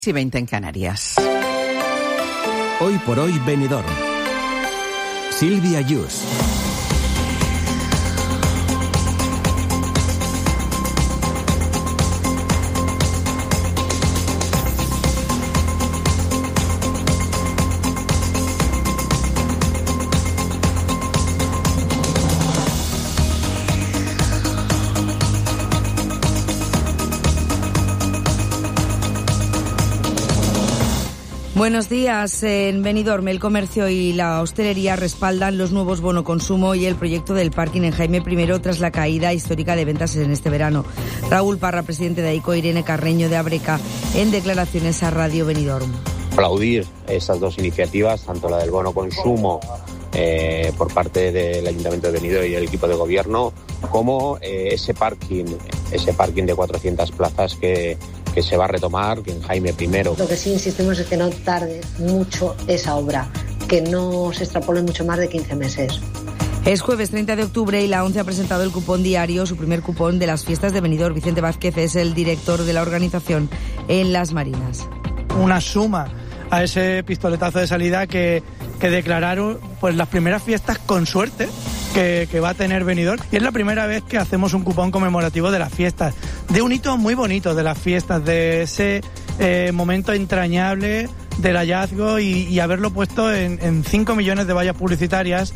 y 20 en Canarias. Hoy por hoy Benidorm. Silvia Yus. Buenos días. En Benidorm, el comercio y la hostelería respaldan los nuevos bono consumo y el proyecto del parking en Jaime I tras la caída histórica de ventas en este verano. Raúl Parra, presidente de AICO, Irene Carreño de Abreca, en declaraciones a Radio Benidorm. Aplaudir esas dos iniciativas, tanto la del bono consumo por parte del Ayuntamiento de Benidorm y el equipo de gobierno, como ese parking de 400 plazas que se va a retomar en Jaime I. Lo que sí insistimos es que no tarde mucho esa obra, que no se extrapole mucho más de 15 meses. Es jueves 30 de octubre y la ONCE ha presentado el cupón diario, su primer cupón de las fiestas de Benidorm. Vicente Vázquez es el director de la organización en Las Marinas. Una suma a ese pistoletazo de salida que declararon pues las primeras fiestas con suerte que va a tener Benidorm, y es la primera vez que hacemos un cupón conmemorativo de las fiestas, de un hito muy bonito de las fiestas, de ese momento entrañable del hallazgo y haberlo puesto en 5 millones de vallas publicitarias.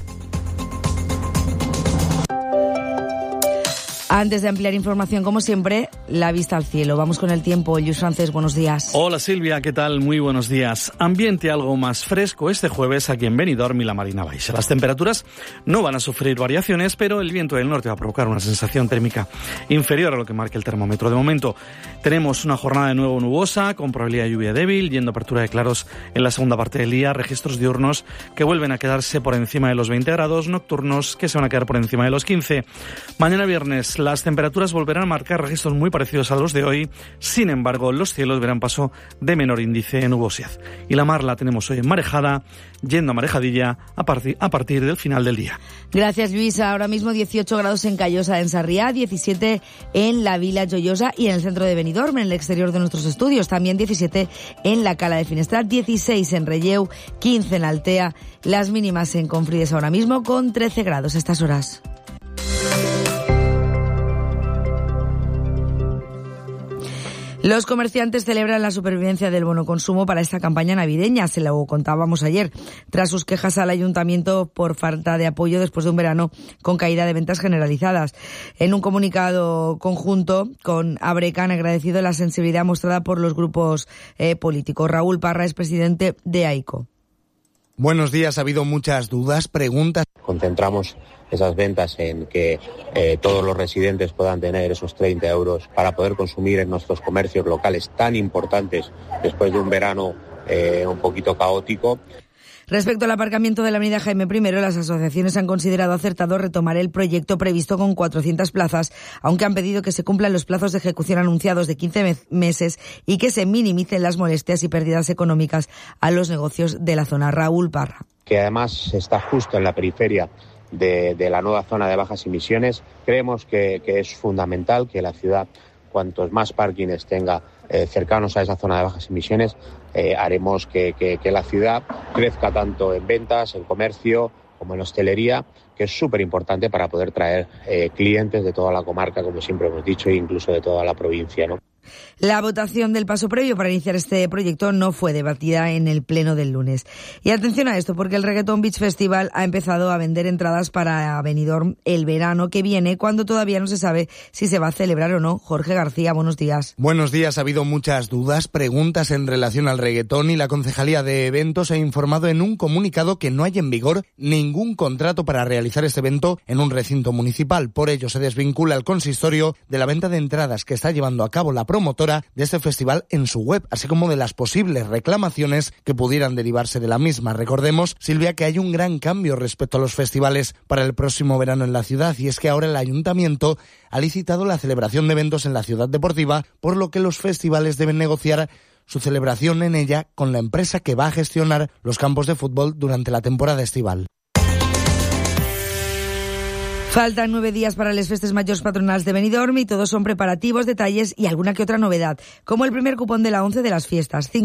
Antes de ampliar información, como siempre, la vista al cielo. Vamos con el tiempo. Lluís Francés, buenos días. Hola Silvia, ¿qué tal? Muy buenos días. Ambiente algo más fresco este jueves aquí en Benidorm y la Marina Baixa. Las temperaturas no van a sufrir variaciones, pero el viento del norte va a provocar una sensación térmica inferior a lo que marca el termómetro. De momento tenemos una jornada de nuevo nubosa, con probabilidad de lluvia débil, yendo apertura de claros en la segunda parte del día, registros diurnos que vuelven a quedarse por encima de los 20 grados, nocturnos que se van a quedar por encima de los 15. Mañana viernes las temperaturas volverán a marcar registros muy parecidos a los de hoy. Sin embargo, los cielos verán paso de menor índice de nubosidad. Y la mar la tenemos hoy en marejada, yendo a marejadilla a partir del final del día. Gracias, Luisa. Ahora mismo 18 grados en Callosa, en Sarriá, 17 en la Vila Joyosa y en el centro de Benidorm, en el exterior de nuestros estudios. También 17 en la Cala de Finestrat, 16 en Relleu, 15 en Altea. Las mínimas en Confrides ahora mismo con 13 grados a estas horas. Los comerciantes celebran la supervivencia del bono consumo para esta campaña navideña, se lo contábamos ayer, tras sus quejas al ayuntamiento por falta de apoyo después de un verano con caída de ventas generalizadas. En un comunicado conjunto con Abreca han agradecido la sensibilidad mostrada por los grupos políticos. Raúl Parra es presidente de AICO. Buenos días, ha habido muchas dudas, preguntas. Concentramos esas ventas en que todos los residentes puedan tener esos 30 euros para poder consumir en nuestros comercios locales tan importantes después de un verano un poquito caótico. Respecto al aparcamiento de la avenida Jaime I, las asociaciones han considerado acertado retomar el proyecto previsto con 400 plazas, aunque han pedido que se cumplan los plazos de ejecución anunciados de 15 meses y que se minimicen las molestias y pérdidas económicas a los negocios de la zona. Raúl Parra. Que además está justo en la periferia de la nueva zona de bajas emisiones. Creemos que es fundamental que la ciudad, cuantos más parkings tenga cercanos a esa zona de bajas emisiones, haremos que la ciudad crezca tanto en ventas, en comercio como en hostelería, que es súper importante para poder traer clientes de toda la comarca, como siempre hemos dicho, e incluso de toda la provincia, ¿no? La votación del paso previo para iniciar este proyecto no fue debatida en el pleno del lunes. Y atención a esto, porque el Reggaeton Beach Festival ha empezado a vender entradas para Benidorm el verano que viene, cuando todavía no se sabe si se va a celebrar o no. Jorge García, buenos días. Buenos días, ha habido muchas dudas, preguntas en relación al reggaetón y la Concejalía de Eventos ha informado en un comunicado que no hay en vigor ningún contrato para realizar este evento en un recinto municipal. Por ello se desvincula el consistorio de la venta de entradas que está llevando a cabo la promotora de este festival en su web, así como de las posibles reclamaciones que pudieran derivarse de la misma. Recordemos, Silvia, que hay un gran cambio respecto a los festivales para el próximo verano en la ciudad, y es que ahora el ayuntamiento ha licitado la celebración de eventos en la ciudad deportiva, por lo que los festivales deben negociar su celebración en ella con la empresa que va a gestionar los campos de fútbol durante la temporada estival. Faltan 9 días para les festes mayors patronals de Benidorm y todos son preparativos, detalles y alguna que otra novedad, como el primer cupón de la 11 de las fiestas.